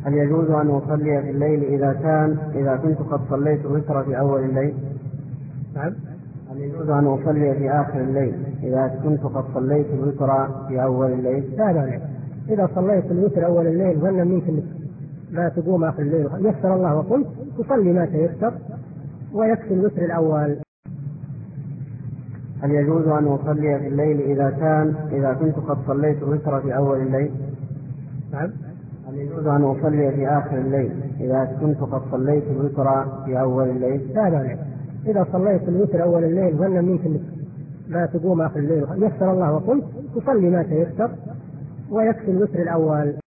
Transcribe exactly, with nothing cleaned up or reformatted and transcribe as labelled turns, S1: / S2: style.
S1: هل يجوز أن أصلي في الليل إذا كان إذا كنت قد صليت الوتر في أول الليل؟
S2: نعم.
S1: هل يجوز أن أصلي في آخر الليل إذا كنت قد صليت الوتر في أول الليل؟
S2: لا مانع، إذا صليت الوتر أول الليل ظنا منك أنك لا تقوم آخر الليل يسر الله وقلت تصلي ما تيسر ويكفي الوتر الأول.
S1: هل يجوز أن أصلي في الليل إذا كان إذا كنت قد صليت الوتر في أول الليل؟
S2: نعم.
S1: هل يجوز أن أصلي في آخر الليل إذا كنت قد صليت الوتر في أول الليل؟
S2: لا مانع، إذا صليت الوتر أول الليل ظنا منك أنك لا تقوم آخر الليل يسر الله وقلت تصلي ما تيسر ويكفي الوتر الأول.